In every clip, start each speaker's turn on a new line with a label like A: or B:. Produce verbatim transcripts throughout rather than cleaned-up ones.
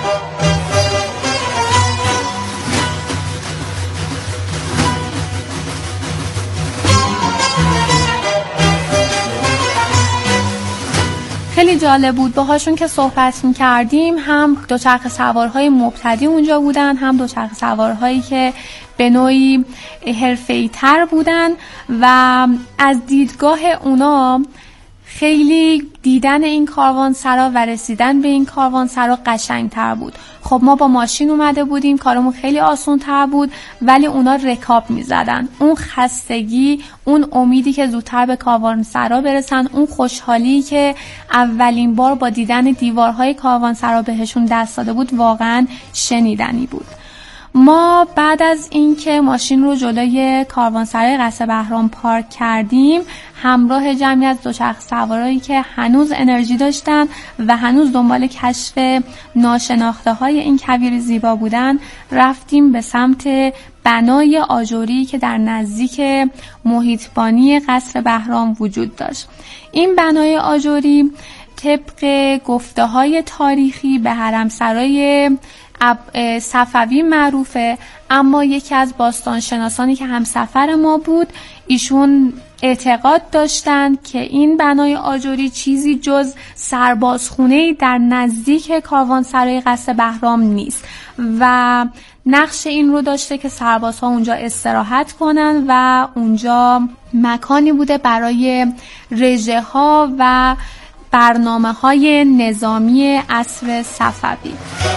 A: خیلی جالب بود باهاشون که صحبت می‌کردیم. هم دوچرخه سوارهای مبتدی اونجا بودن، هم دوچرخه سوارهایی که به نوعی حرفه‌ای‌تر بودن و از دیدگاه اونا خیلی دیدن این کاروانسرا و رسیدن به این کاروانسرا قشنگ‌تر بود. خب ما با ماشین اومده بودیم، کارمون خیلی آسان‌تر بود، ولی اونا رکاب می‌زدن. اون خستگی، اون امیدی که زودتر به کاروانسرا برسن، اون خوشحالی که اولین بار با دیدن دیوارهای کاروانسرا بهشون دست داده بود، واقعاً شنیدنی بود. ما بعد از اینکه ماشین رو جلوی کاروانسرای قصر بهرام پارک کردیم، همراه جمعی از دوچرخه سوارایی که هنوز انرژی داشتن و هنوز دنبال کشف ناشناخته های این کویر زیبا بودن، رفتیم به سمت بنای آجوری که در نزدیک محیطبانی قصر بهرام وجود داشت. این بنای آجوری طبق گفته های تاریخی به حرمسرای صفوی معروفه، اما یکی از باستانشناسانی که همسفر ما بود، ایشون اعتقاد داشتند که این بنای آجوری چیزی جز سربازخونه‌ای در نزدیک کاروانسرای قصر بهرام نیست و نقش این رو داشته که سربازها اونجا استراحت کنن و اونجا مکانی بوده برای رژه ها و برنامه های نظامی عصر صفوی.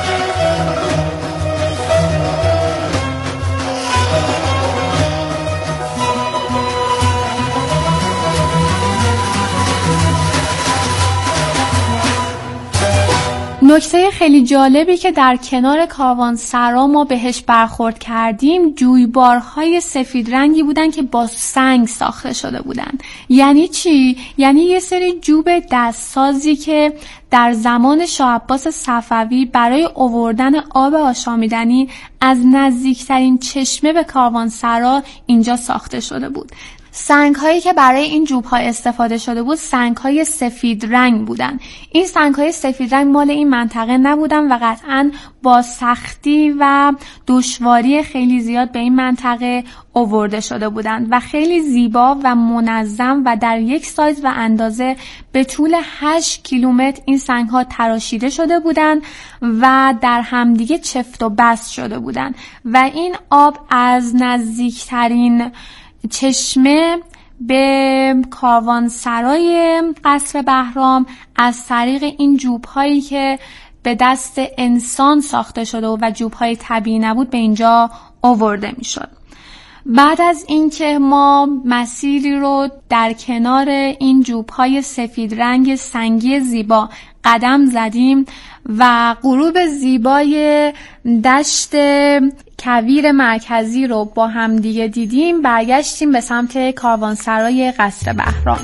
A: نکته خیلی جالبی که در کنار کاروانسرا ما بهش برخورد کردیم، جویبارهای سفید رنگی بودن که با سنگ ساخته شده بودن. یعنی چی؟ یعنی یه سری جوب دستسازی که در زمان شاه عباس صفوی برای آوردن آب آشامیدنی از نزدیکترین چشمه به کاروانسرا اینجا ساخته شده بود. سنگ هایی که برای این جوب ها استفاده شده بود سنگ های سفید رنگ بودن. این سنگ های سفید رنگ مال این منطقه نبودن و قطعاً با سختی و دشواری خیلی زیاد به این منطقه آورده شده بودند و خیلی زیبا و منظم و در یک سایز و اندازه به طول هشت کیلومتر این سنگ ها تراشیده شده بودند و در همدیگه چفت و بست شده بودند و این آب از نزدیکترین چشمه به کاروانسرای قصر بهرام از طریق این جوب‌هایی که به دست انسان ساخته شده و جوب‌های طبیعی نبود به اینجا آورده می‌شد. بعد از اینکه ما مسیری رو در کنار این جوب‌های سفید رنگ سنگی زیبا قدم زدیم و غروب زیبای دشت کویر مرکزی رو با هم دیگه دیدیم، برگشتیم به سمت کاروانسرای قصر بهرام.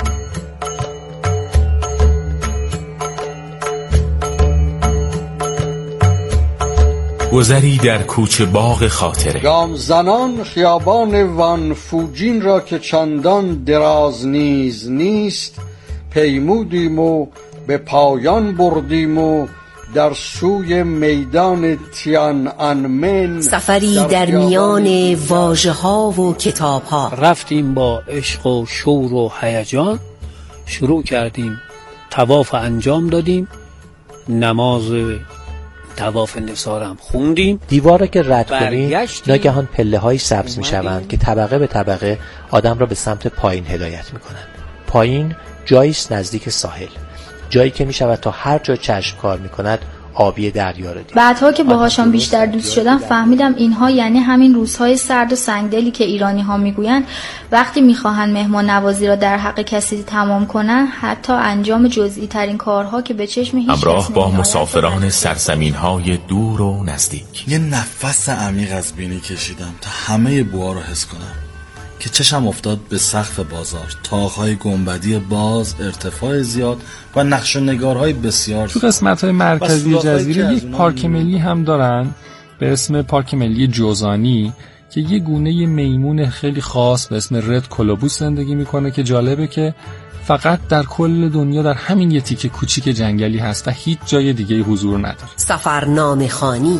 B: گذری در کوچه باغ خاطره.
C: گام زنان خیابان وان فوجین را که چندان دراز نیز نیست، پیمودیم و به پایان بردیم و در سوی میدان تیان انمن
D: سفری در, در میان واژه ها و کتاب ها.
E: رفتیم با عشق و شور و هیجان، شروع کردیم طواف انجام دادیم، نماز طواف نثارم خوندیم.
F: دیوار را که رد کنیم ناگهان پله های سبز می شوند که طبقه به طبقه آدم را به سمت پایین هدایت می کنند. پایین جاییست نزدیک ساحل، جایی که می شود تا هر جا چشم کار می کند آبی دریا را دید.
G: بعدها که باهاشان بیشتر دوست شدم فهمیدم اینها یعنی همین روزهای سرد و سنگدلی که ایرانی ها میگویند وقتی میخواهند مهمان نوازی را در حق کسی تمام کنند حتی انجام جزئی ترین کارها که به چشم هیچ
B: همراه با مسافران سرزمین های دور و نزدیک.
H: یه نفس عمیق از بینی کشیدم تا همه بوها رو حس کنم که چشم افتاد به سقف بازار، طاق‌های گنبدی باز، ارتفاع زیاد و نقش و نگارهای بسیار.
I: تو قسمت‌های مرکزی جزیره یک پارک ملی هم دارن به اسم پارک ملی جوزانی که یه گونه میمون خیلی خاص به اسم رد کولوبوس زندگی میکنه که جالبه که فقط در کل دنیا در همین یه تیکه کوچیک جنگلی هست و هیچ جای دیگه حضور نداره.
D: سفرنامه خوانی.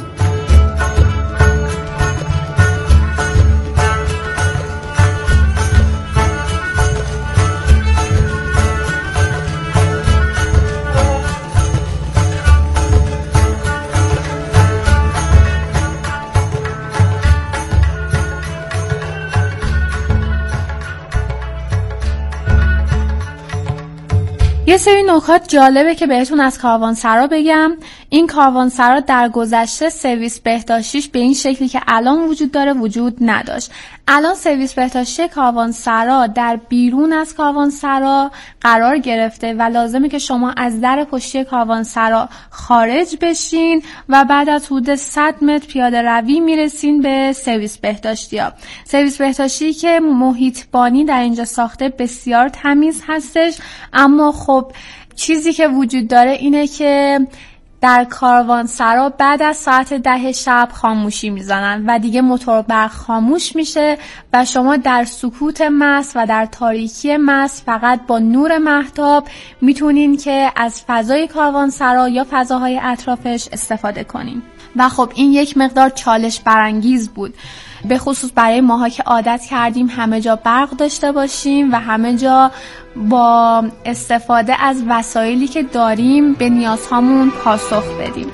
A: یه سری نکات جالبه که بهتون از کاروانسرا بگم. این کاروانسرا در گذشته سرویس بهداشتیش به این شکلی که الان وجود داره وجود نداشت. الان سرویس بهداشتی کاروانسرا در بیرون از کاروانسرا قرار گرفته و لازمه که شما از در پشتی کاروانسرا خارج بشین و بعد از حدود صد متر پیاده روی میرسین به سرویس بهداشتی ها. سرویس بهداشتی که محیطبانی در اینجا ساخته بسیار تمیز هستش، اما خب چیزی که وجود داره اینه که در کاروانسرا بعد از ساعت ده شب خاموشی میزنن و دیگه موتور برق خاموش میشه و شما در سکوت محض و در تاریکی محض فقط با نور مهتاب میتونین که از فضای کاروانسرا یا فضاهای اطرافش استفاده کنین. و خب این یک مقدار چالش برانگیز بود، به خصوص برای ماها که عادت کردیم همه جا برق داشته باشیم و همه جا با استفاده از وسایلی که داریم به نیازهامون پاسخ بدیم.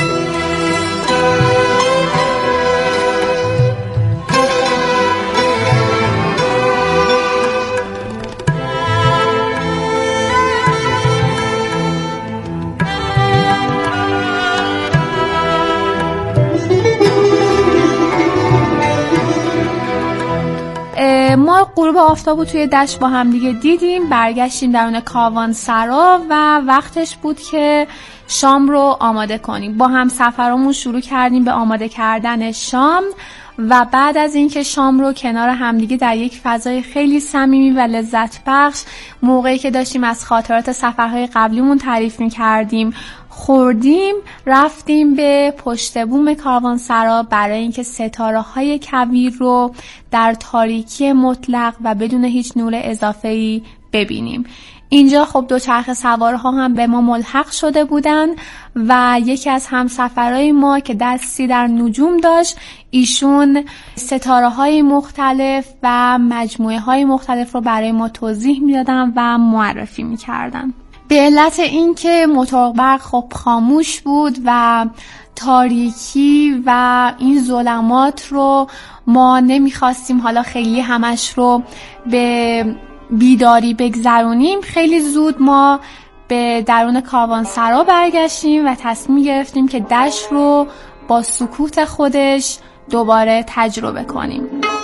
A: ما غروب آفتابو توی دشت با هم دیگه دیدیم، برگشتیم درون کاروانسرا و وقتش بود که شام رو آماده کنیم. با هم سفرمون شروع کردیم به آماده کردن شام و بعد از اینکه شام رو کنار همدیگه در یک فضای خیلی صمیمی و لذت بخش، موقعی که داشتیم از خاطرات سفرهای قبلیمون تعریف می‌کردیم خوردیم، رفتیم به پشت بوم کاروانسرا برای اینکه ستاره‌های کویر رو در تاریکی مطلق و بدون هیچ نور اضافه‌ای ببینیم. اینجا خب دوچرخه سوارها هم به ما ملحق شده بودن و یکی از همسفرهای ما که دستی در نجوم داشت، ایشون ستاره‌های مختلف و مجموعه‌های مختلف رو برای ما توضیح میدادن و معرفی میکردن. به علت اینکه موتور برق خب خاموش بود و تاریکی و این ظلمات رو ما نمیخواستیم حالا خیلی همش رو به بیداری بگذرونیم، خیلی زود ما به درون کاروانسرا برگشتیم و تصمیم گرفتیم که دشت رو با سکوت خودش دوباره تجربه کنیم.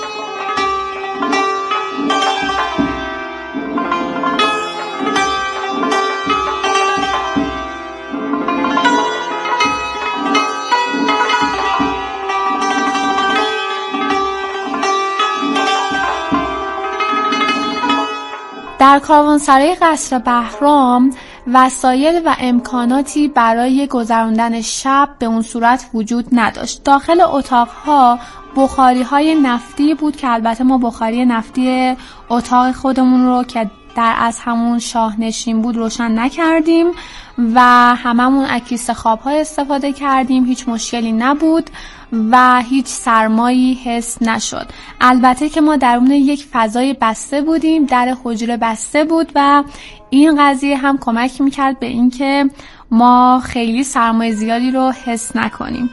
A: در کاروانسرای قصر بهرام وسایل و امکاناتی برای گذراندن شب به اون صورت وجود نداشت. داخل اتاقها بخاری‌های نفتی بود که البته ما بخاری نفتی اتاق خودمون رو که در از همون شاهنشین بود روشن نکردیم و هممون از کیسه خواب‌ها استفاده کردیم. هیچ مشکلی نبود و هیچ سرمایی حس نشد. البته که ما درون یک فضای بسته بودیم، در حجره بسته بود و این قضیه هم کمک میکرد به اینکه ما خیلی سرمای زیادی رو حس نکنیم.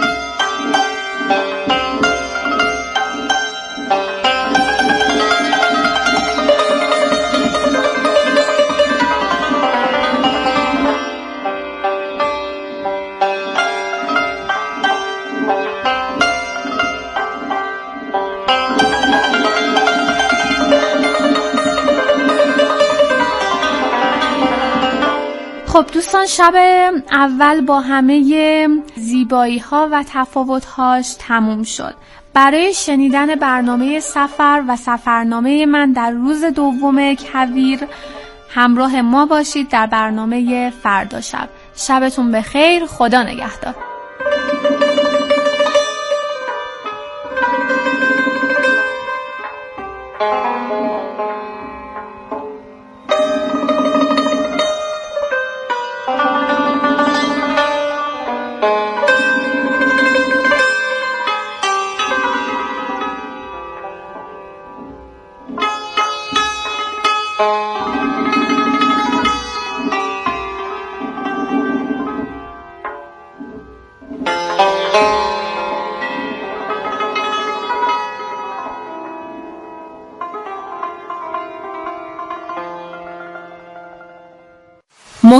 A: خب دوستان، شب اول با همه زیبایی ها و تفاوت هاش تموم شد. برای شنیدن برنامه سفر و سفرنامه من در روز دوم کویر همراه ما باشید در برنامه فردا شب. شبتون بخیر، خدا نگهدار.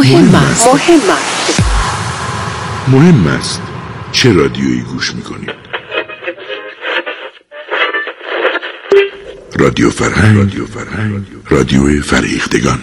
D: مهم است مهم است
J: مهم است چه رادیویی گوش میکنید؟ رادیو فرهنگ، رادیو فرهنگ، رادیو فریختگان.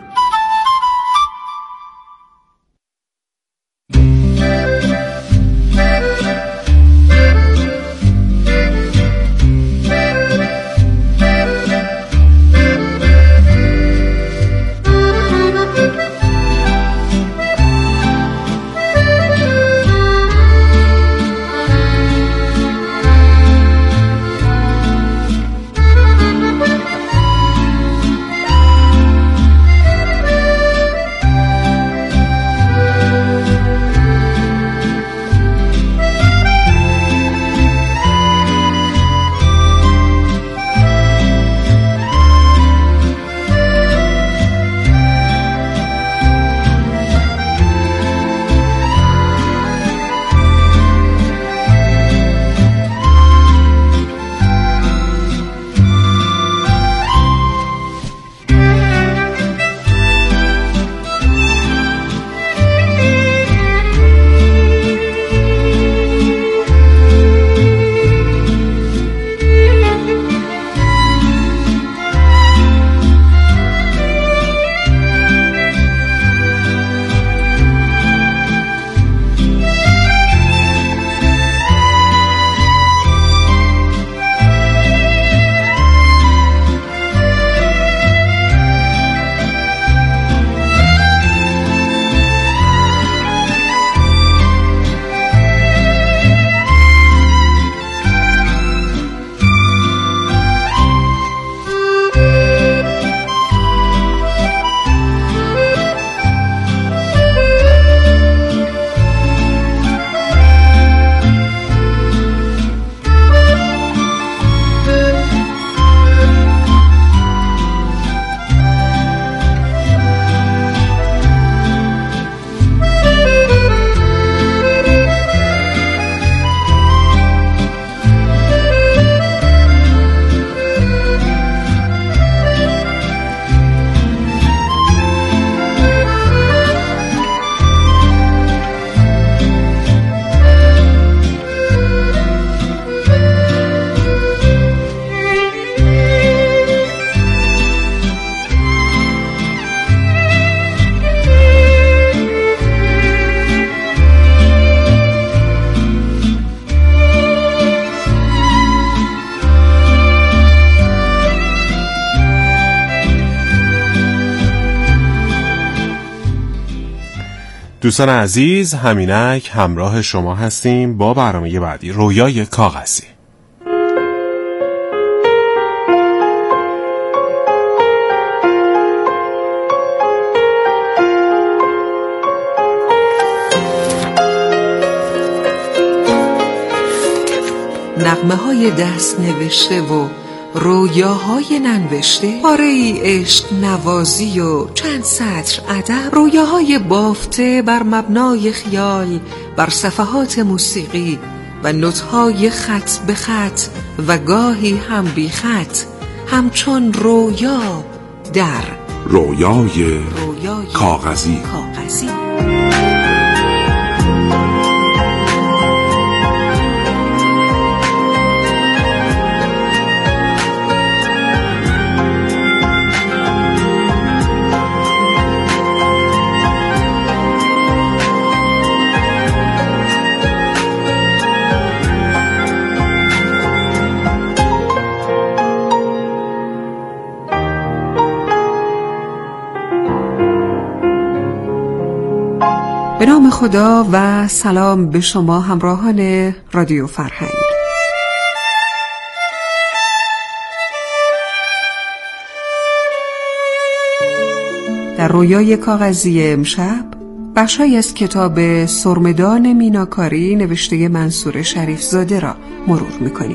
K: دوستان عزیز، همینک همراه شما هستیم با برنامه بعدی، رویای کاغذی.
L: نغمه های دست نوشته و رویاهای ننوشته، پاره ای عشق نوازی و چند سطر ادب، رویاهای بافته بر مبنای خیال بر صفحات موسیقی و نوت‌های خط به خط و گاهی هم بی خط، همچون رویا در
J: رویای, رویای کاغذی.
L: کاغذی. به نام خدا و سلام به شما همراهان رادیو فرهنگ. در رویای کاغذی امشب بخشی از کتاب سرمدان میناکاری نوشته منصور شریف زاده را مرور می‌کنیم.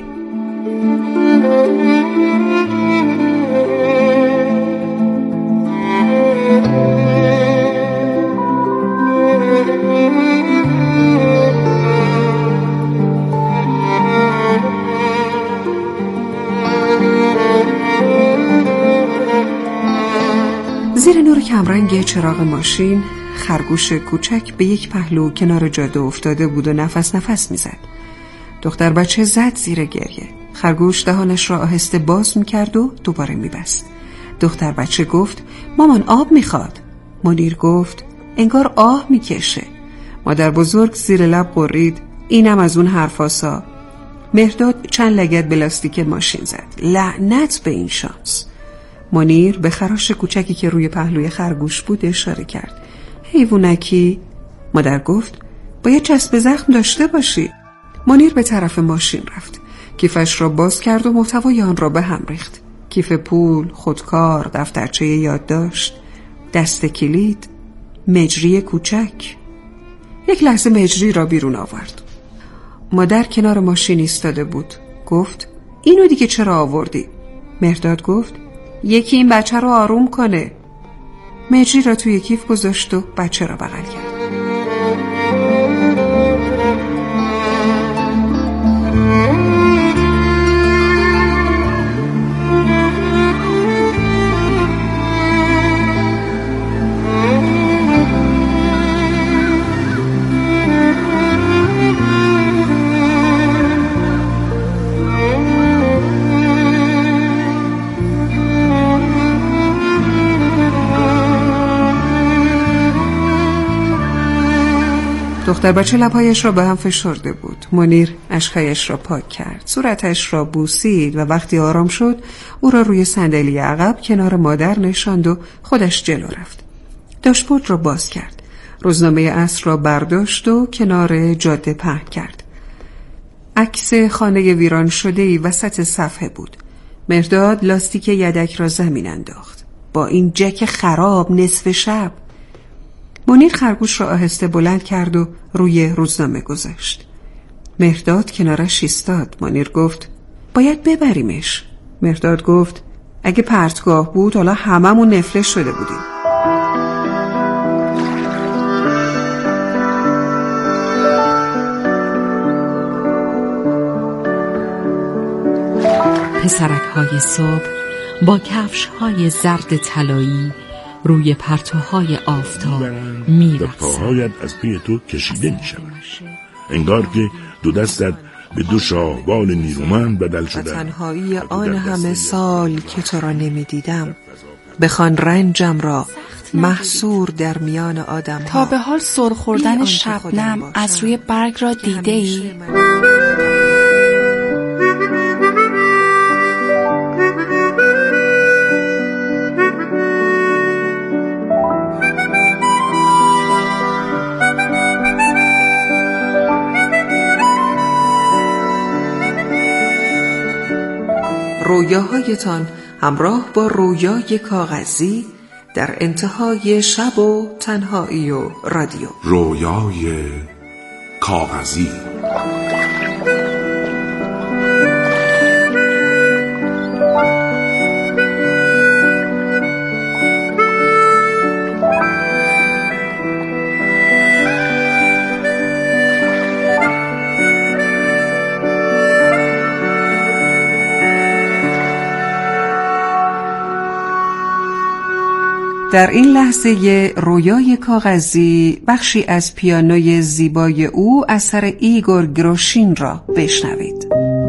L: زیر نور کمرنگ چراغ ماشین خرگوش کوچک به یک پهلو کنار جاده افتاده بود و نفس نفس میزد. دختر بچه زد زیر گریه. خرگوش دهانش را آهسته باز میکرد و دوباره میبست. دختر بچه گفت مامان آب میخواد. منیر گفت انگار آه میکشه. مادر بزرگ زیر لب قرید اینم از اون حرفاسا. مهرداد چند لگد به لاستیک ماشین زد. لعنت به این شانس. منیر به خراش کوچکی که روی پهلوی خرگوش بود اشاره کرد. حیوانکی. مادر گفت باید چسب زخم داشته باشی. منیر به طرف ماشین رفت. کیفش را باز کرد و محتوای آن را به هم ریخت. کیف پول، خودکار، دفترچه یادداشت، دست کلید، مجری کوچک. یک لحظه مجری را بیرون آورد. مادر کنار ماشین ایستاده بود. گفت اینو دیگه چرا آوردی؟ مهرداد گفت یکی این بچه رو آروم کنه. مجری را توی کیف گذاشت و بچه را بغل کرد. دختر بچه لبهایش را به هم فشرده بود. منیر اشکایش را پاک کرد، صورتش را بوسید و وقتی آرام شد او را روی صندلی عقب کنار مادر نشاند و خودش جلو رفت. داشبورد را باز کرد، روزنامه عصر را برداشت و کنار جاده پهن کرد. عکس خانه ویران شده‌ای وسط صفحه بود. مهرداد لاستیک یدک را زمین انداخت. با این جک خراب نصف شب. منیر خرگوش را آهسته بلند کرد و روی روزنامه گذاشت. مهرداد کنارش ایستاد. منیر گفت باید ببریمش. مهرداد گفت اگه پرتگاه بود حالا هممون نفله شده بودیم.
M: پسرک های صبح با کفش های زرد طلایی روی پرتوهای آفتاب می‌رقصند.
J: پاهایت از پی تو کشیده می‌شود. انگار که دو دستت به دو شاهبال نیرومند بدل شده.
L: تنهایی آن همه سال که تو را نمی‌دیدم، بخوان رنجم را محصور در میان آدم ها.
A: تا به حال سر خوردن شبنم از روی برگ را دیده ای؟
L: رویاهایتان همراه با رویای کاغذی در انتهای شب و تنهایی و رادیو.
J: رویای کاغذی.
L: در این لحظه رویای کاغذی بخشی از پیانوی زیبای او اثر ایگور گروشین را بشنوید.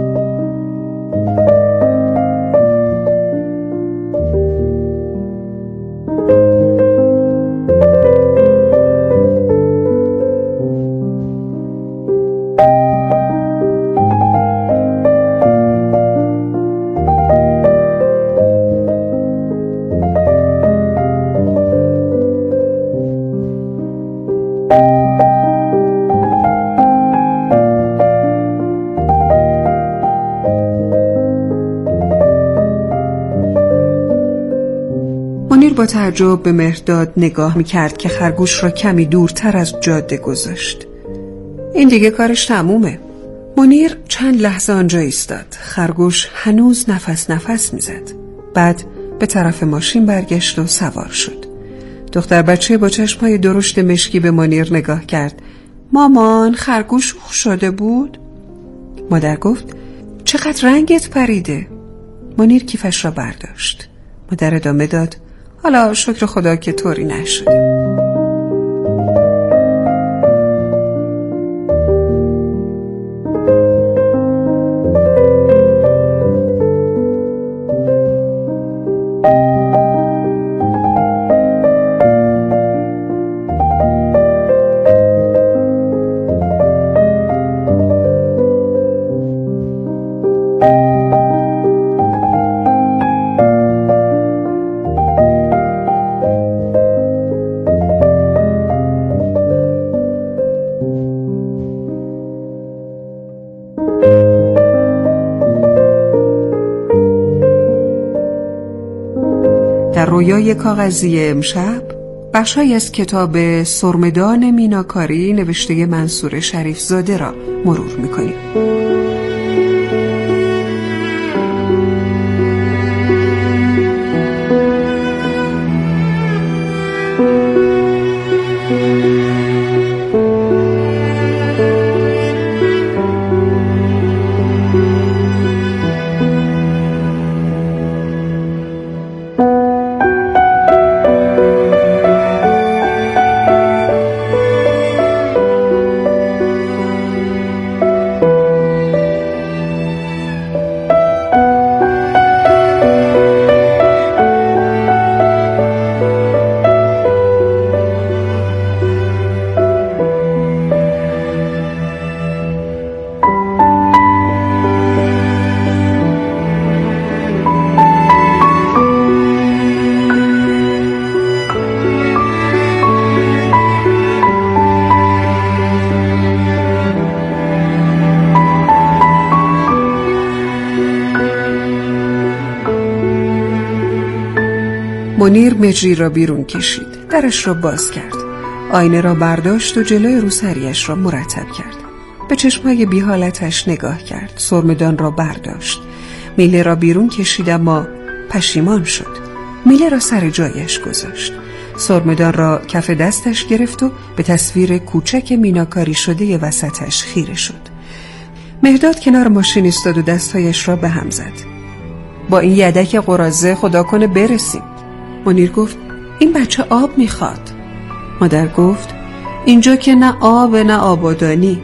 L: منیر با تعجب به مهرداد نگاه میکرد که خرگوش را کمی دورتر از جاده گذاشت. این دیگه کارش تمومه. منیر چند لحظه آنجا ایستاد. خرگوش هنوز نفس نفس میزد. بعد به طرف ماشین برگشت و سوار شد. دختر بچه با چشمای درشت مشکی به منیر نگاه کرد. مامان، خرگوش خوب شده بود؟ مادر گفت چقدر رنگت پریده. منیر کیفش را برداشت. مادر ادامه داد حالا شکر خدا که طوری نشده. در رویای کاغذی امشب بخشی از کتاب سرمدان میناکاری نوشته منصور شریف زاده را مرور می‌کنیم. منیر مجری را بیرون کشید، درش را باز کرد، آینه را برداشت و جلوی روسریش را مرتب کرد. به چشمهای بی حالتش نگاه کرد، سرمدان را برداشت، میله را بیرون کشید اما پشیمان شد. میله را سر جایش گذاشت، سرمدان را کف دستش گرفت و به تصویر کوچک میناکاری شده وسطش خیره شد. مهداد کنار ماشین ایستاد و دستهایش را به هم زد. با این یدک قراضه خدا کنه برسیم. منیر گفت این بچه آب میخواد. مادر گفت اینجا که نه آب نه آبادانی.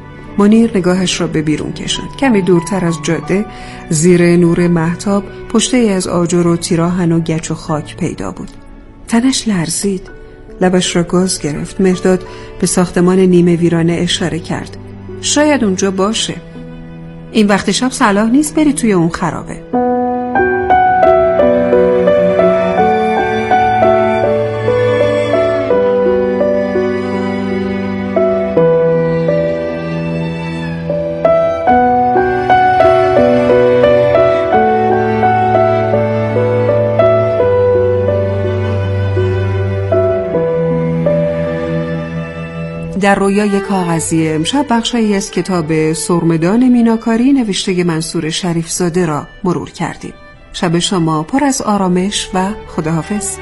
L: منیر نگاهش را به بیرون کشاند. کمی دورتر از جاده زیر نور مهتاب پشته از آجر و تیراهن و گچ و خاک پیدا بود. تنش لرزید، لبش را گاز گرفت. مهداد به ساختمان نیمه ویرانه اشاره کرد. شاید اونجا باشه. این وقت شب صلاح نیست بری توی اون خرابه. در رویای کاغذی امشب بخشی از کتاب سرمدان میناکاری نوشته منصور شریف زاده را مرور کردیم. شب شما پر از آرامش و خداحافظ.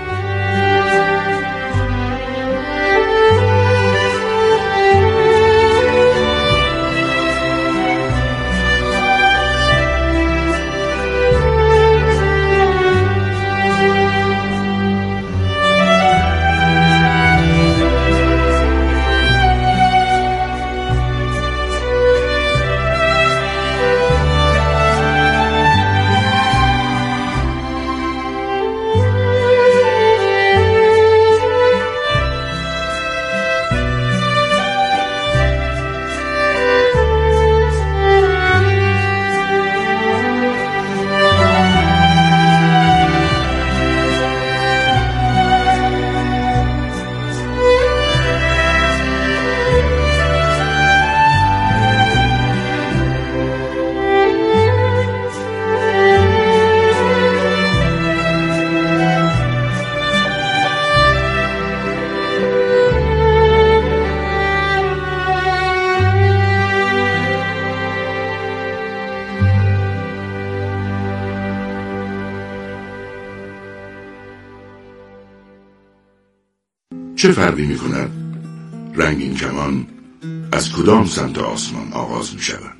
J: چه فرقی می کند رنگین کمان از کدام سمت آسمان آغاز می شود؟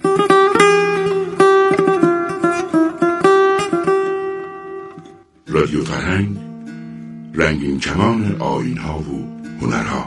J: رادیو فرهنگ، رنگین کمان آیین‌ها و هنرها.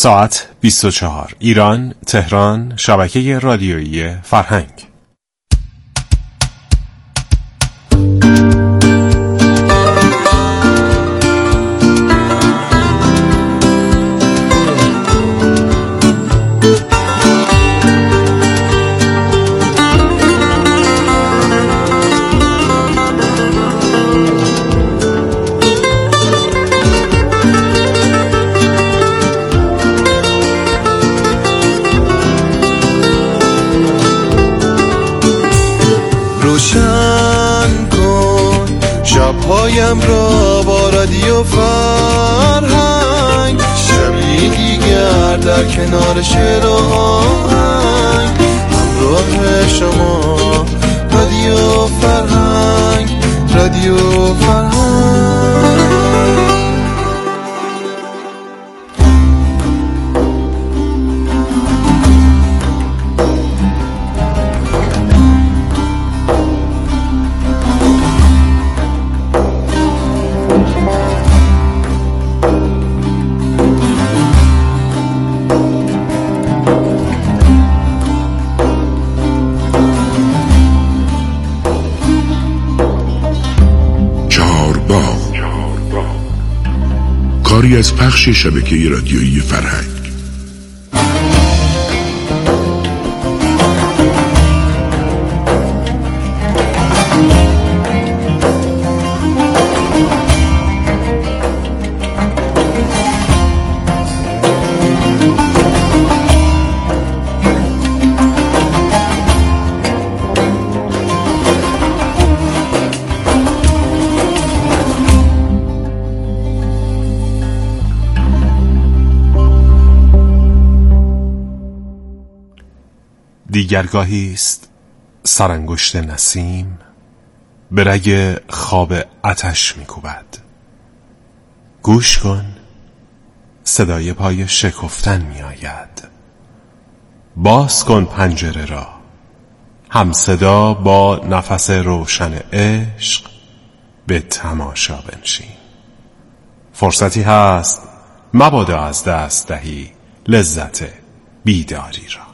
K: ساعت بیست و چهار. ایران، تهران، شبکه رادیویی فرهنگ.
N: روشن کن شبهایم را با رادیو فرهنگ، شبی دیگر در کنار شعر و آهنگ، همراه شما رادیو فرهنگ، رادیو فرهنگ.
J: کاری از پخش شبکه رادیویی فرهنگ.
K: دیگرگاهی است سرانگشت نسیم به رگ خواب آتش می‌کوبد. گوش کن، صدای پای شکفتن می‌آید. باز کن پنجره را، هم صدا با نفس روشن عشق به تماشا بنشین. فرصتی هست مبادا از دست دهی لذت بیداری را.